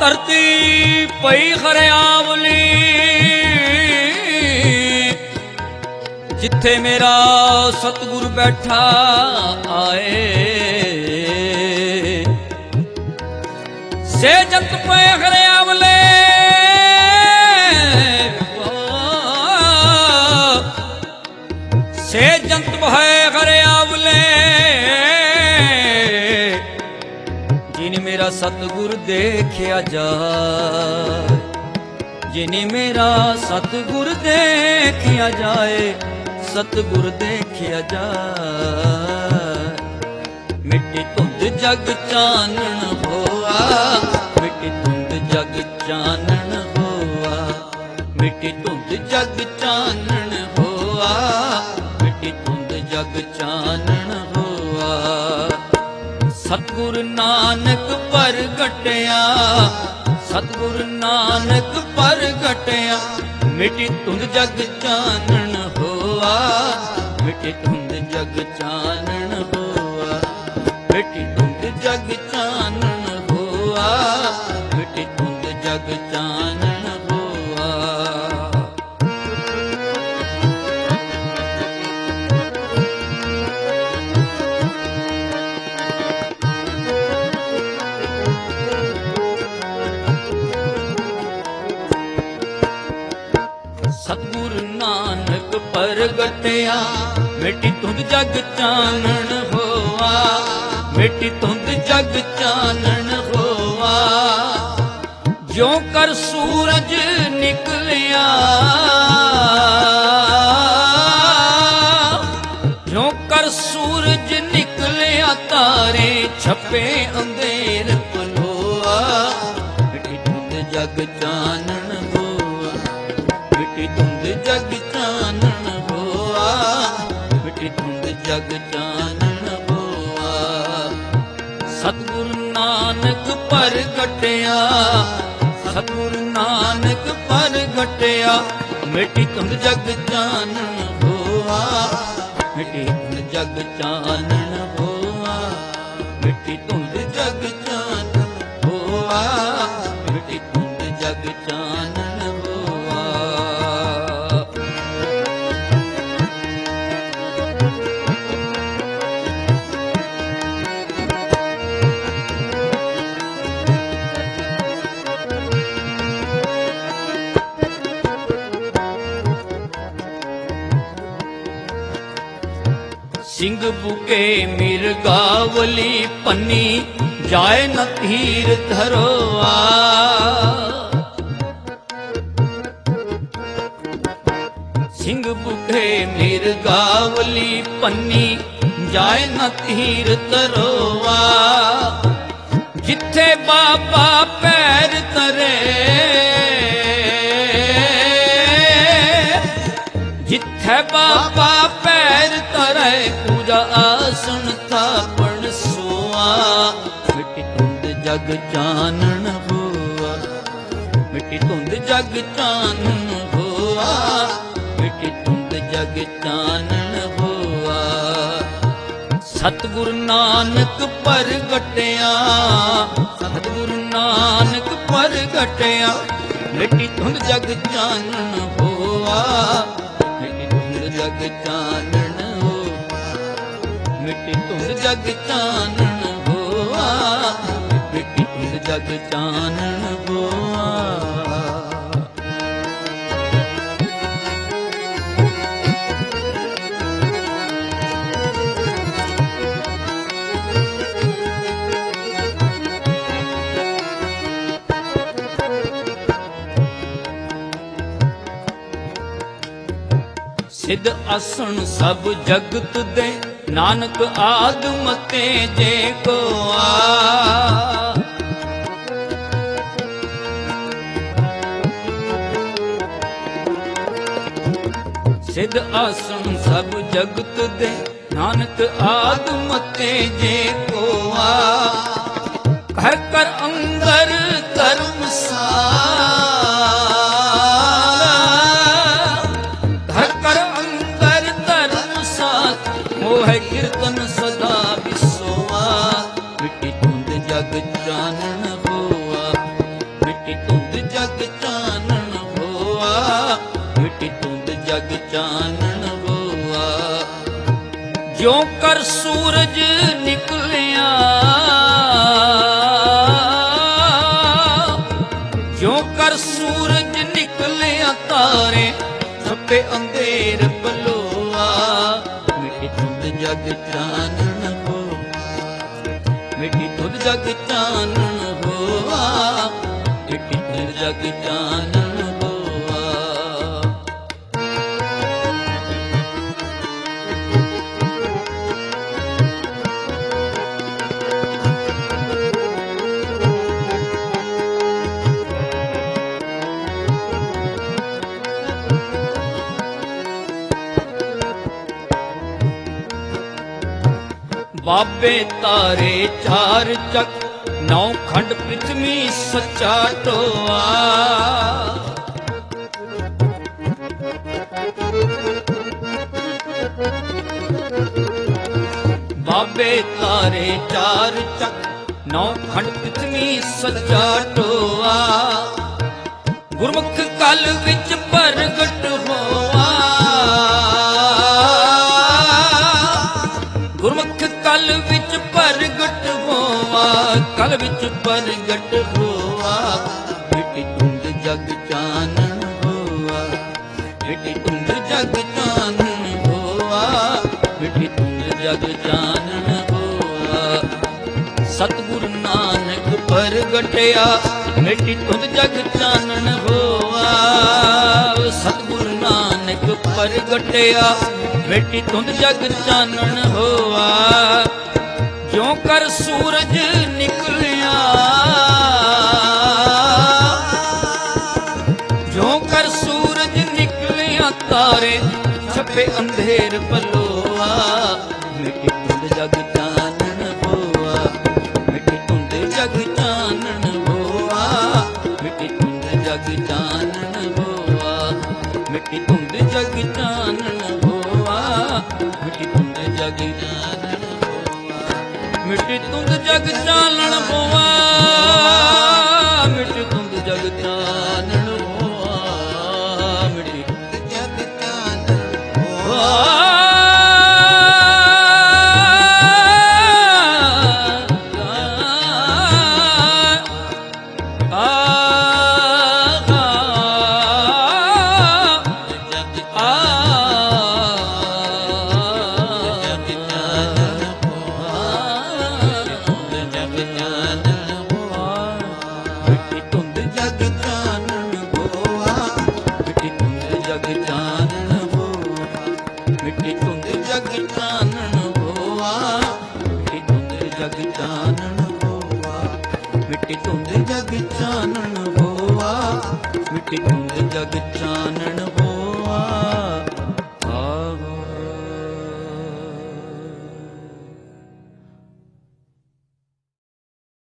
ਧਰਤੀ ਪਈ ਹਰਿਆਵਲੀ, ਜਿੱਥੇ ਮੇਰਾ ਸਤਿਗੁਰ ਬੈਠਾ ਆਏ। ਸੇ ਜੰਤ ਪਏ ਹਰਿਆਵਲੇ, ਸੇ ਜੰਤ ਪਏ ਹਰਿਆਵਲੇ, ਜਿਨ ਮੇਰਾ ਸਤਿਗੁਰ ਦੇਖਿਆ ਜਾਏ, ਜਿਨ ਮੇਰਾ ਸਤਿਗੁਰ ਦੇਖਿਆ ਜਾਏ, ਸਤਿਗੁਰ ਦੇਖਿਆ ਜਾਏ। ਮਿੱਟੀ ਧੁੰਦ ਜਗ ਚਾਨਣ ਹੋਆ, ਮਿੱਟੀ ਧੁੰਦ ਜਗ ਚਾਨਣ ਹੋਆ, ਮਿੱਟੀ ਧੁੰਦ ਜਗ ਚਾਨਣ ਹੋਆ, ਮਿੱਟੀ ਧੁੰਦ ਜਗ ਚਾਨਣ ਹੋਆ। ਸਤਿਗੁਰ ਨਾਨਕ ਪ੍ਰਗਟਿਆ, ਸਤਿਗੁਰ ਨਾਨਕ ਪ੍ਰਗਟਿਆ, ਮਿੱਟੀ ਧੁੰਦ ਜਗ ਚਾਨਣ ਹੋਆ, ਮਿੱਟੀ ਧੁੰਦ ਜਗ ਚਾਨਣ ਹੋਆ, ਮਿੱਟੀ ਧੁੰਦ ਜਗ ਚਾਨਣ ਹੋਆ, ਮਿੱਟੀ ਧੁੰਦ ਜਗ ਚਾਨਣ ਹੋਆ। ਸਤਿਗੁਰ ਨਾਨਕ ਪ੍ਰਗਟਿਆ, ਮਿੱਟੀ ਧੁੰਦ ਜਗ ਚਾਨਣ ਹੋਆ, ਮਿੱਟੀ ਧੁੰਦ ਜਗ ਚਾਨਣ ਹੋਆ। ਜਿਉਂ ਕਰ ਸੂਰਜ ਨਿਕਲਿਆ, ਜਿਉਂ ਕਰ ਸੂਰਜ ਨਿਕਲਿਆ, ਤਾਰੇ ਛਪੇ ਅੰਧੇਰ ਪਲੋਆ, ਮਿੱਟੀ ਧੁੰਦ ਜਗ ਚਾਨਣ ਹੋਆ, ਮਿੱਟੀ ਧੁੰਦ ਜਗ ਚਾਨਣ ਹੋਆ, ਮਿੱਟੀ ਧੁੰਦ ਜਗ ਚਾਨਣ ਹੋਆ। ਸਤਿਗੁਰ ਨਾਨਕ ਪ੍ਰਗਟਿਆ, ਸਤਿਗੁਰ ਨਾਨਕ ਪ੍ਰਗਟਿਆ, ਮਿੱਟੀ ਧੁੰਦ ਜਗ ਚਾਨਣ ਹੋਆ, ਮਿੱਟੀ ਧੁੰਦ ਜਗ ਚਾਨਣ ਹੋਆ, ਮਿੱਟੀ ਧੁੰਦ ਜਗ ਚਾਨਣ ਹੋਆ, ਮਿੱਟੀ ਧੁੰਦ ਜਗ ਚਾਨਣ ਹੋਆ। ਸਿੰਘ ਬੁਕੇ ਮਿਰਗਾਵਲੀ ਪੰਨੀ, ਜਾਏ ਨ ਧੀਰ ਧਰੋਆ। ਸਿੰਘ ਬੁਕੇ ਮਿਰਗਾਵਲੀ ਪੰਨੀ, ਜਾਏ ਨ ਧੀਰ ਧਰੋਆ। ਜਿੱਥੇ ਬਾਬਾ ਪੈਰ ਧਰੇ, ਜਿੱਥੇ ਬਾਬਾ ਪੈਰ ਧਰੇ, ਪੂਜਾ ਆਸਣ ਥਾਪਣ ਸੋਆ। ਮਿੱਟੀ ਧੁੰਦ ਜਗ ਚਾਨਣ ਹੋਆ, ਮਿੱਟੀ ਧੁੰਦ ਜਗ ਚਾਨਣ ਹੋਆ, ਮਿੱਟੀ ਧੁੰਦ ਜਗ ਚਾਨਣ ਹੋਆ। ਸਤਿਗੁਰ ਨਾਨਕ ਪ੍ਰਗਟਿਆ, ਸਤਿਗੁਰ ਨਾਨਕ ਪ੍ਰਗਟਿਆ, ਮਿੱਟੀ ਧੁੰਦ ਜਗ ਚਾਨਣ ਹੋਆ, ਮਿੱਟੀ ਧੁੰਦ ਜਗ ਚਾਨਣ ਹੋਆ, ਮਿੱਟੀ ਧੁੰਦ ਜਗ ਚਾਨਣ ਹੋਆ, ਮਿੱਟੀ ਧੁੰਦ ਜਗ ਚਾਨਣ ਹੋਆ। ਸਿਧ ਆਸਣ ਸਭ ਜਗਤ ਦੇ, ਨਾਨਕ ਆਦਮ ਤੇ ਜੇ ਕੋ ਆ। ਸਿਧ ਆਸਣ ਸਭ ਜਗਤ ਦੇ, ਨਾਨਕ ਆਦਮ ਤੇ ਜੇ ਕੋ ਆ। ਘਰ ਘਰ ਅੰਦਰ ਧਰਮਸਾਲਾ, ਹੈ ਕੀਰਤਨ ਸਦਾ ਵਿਸੋਆ। ਮਿੱਟੀ ਧੁੰਦ ਜਗ ਚਾਨਣ ਹੋਆ, ਚਾਨਣ ਹੋਆ, ਮਿੱਟੀ ਧੁੰਦ ਜਗ ਚਾਨਣ ਹੋਆ। ਜਿਉ ਕਰ ਸੂਰਜ ਨਿਕਲਿਆ, ਜਿਉ ਕਰ ਸੂਰਜ ਨਿਕਲਿਆ ਤਾਰੇ, ਛੱਪੇ ਅੰਧੇਰ ਬਲੋਆ, ਮਿੱਟੀ ਧੁੰਦ ਜਗ ਚਾਨਣ ਹੋਆ, ਮਿੱਟੀ ਧੁੰਦ ਜਗ ਚਾਨਣ ਹੋਆ, ਮਿੱਟੀ ਧੁੰਦ ਜਗ ਚਾਨਣ ਹੋਆ। ਬਾਬੇ ਤਾਰੇ ਚਾਰ ਚੱਕ, ਨੌ ਖੰਡ ਪ੍ਰਿਥਵੀ ਸੱਚਾ ਟੋਆ, ਬਾਬੇ ਤਾਰੇ ਚਾਰ ਚੱਕ, ਨੌ ਖੰਡ ਪ੍ਰਿਥਵੀ ਸੱਚਾ ਟੋਆ, ਗੁਰਮੁਖ ਕਲ ਵਿੱਚ ਪ੍ਰਗਟ ਹੋਆ, ਗੁਰਮੁਖ ਕਲ ਵਿੱਚ ਪ੍ਰਗਟ ਹੋਆ, ਕਲ ਵਿੱਚ ਪ੍ਰਗਟ ਹੋਆ, ਮਿੱਟੀ ਧੁੰਦ ਜਗ ਚਾਨਣ ਹੋਆ, ਮਿੱਟੀ ਧੁੰਦ ਜਗ ਚਾਨਣ ਹੋਆ, ਮਿੱਟੀ ਧੁੰਦ ਜਗ ਚਾਨਣ ਹੋਆ। ਸਤਿਗੁਰ ਨਾਨਕ ਪ੍ਰਗਟਿਆ, ਮਿੱਟੀ ਧੁੰਦ ਜਗ ਚਾਨਣ ਹੋਆ, ਸਤਿਗੁਰ ਨਾਨਕ ਪ੍ਰਗਟਿਆ, ਮਿੱਟੀ ਧੁੰਦ ਜਗ ਚਾਨਣ ਹੋਆ। ਜਿਉ ਕਰ ਸੂਰਜ ਨਿਕਲਿਆ, ਜਿਉ ਕਰ ਸੂਰਜ ਨਿਕਲਿਆ ਤਾਰੇ, ਛੱਪੇ ਅੰਧੇਰ ਬਲੋਆ, ਮਿੱਟੀ ਧੁੰਦ ਜਗ ਚਾਨਣ ਹੋਆ, ਮਿੱਟੀ ਧੁੰਦ ਜਗ ਚਾਨਣ ਹੋਆ, ਮਿੱਟੀ ਧੁੰਦ ਜਗ ਚਾਨਣ ਹੋਆ, ਮਿੱਟੀ ਧੁੰਦ ਜਗ ਚਾਨਣ ਹੋਆ, ਮਿੱਟੀ ਧੁੰਦ ਜਗ ਚਾਨਣ ਹੋਆ, ਮਿੱਟੀ ਧੁੰਦ ਜਗ ਚਾਨਣ ਹੋਆ, ਮਿੱਟੀ ਧੁੰਦ ਜਗ ਚਾਨਣ ਹੋਆ, ਮਿੱਟੀ ਧੁੰਦ ਜਗ ਚਾਨਣ ਹੋਆ। ਮਿੱਟੀ ਧੁੰਦ ਜਗ ਚਾਨਣ ਹੋਆ, ਮਿੱਟੀ ਧੁੰਦ ਜਗ ਚਾਨਣ ਹੋਆ, ਮਿੱਟੀ ਧੁੰਦ ਜਗ ਚਾਨਣ ਹੋਆ, ਮਿੱਟੀ ਧੁੰਦ ਜਗ ਚਾਨਣ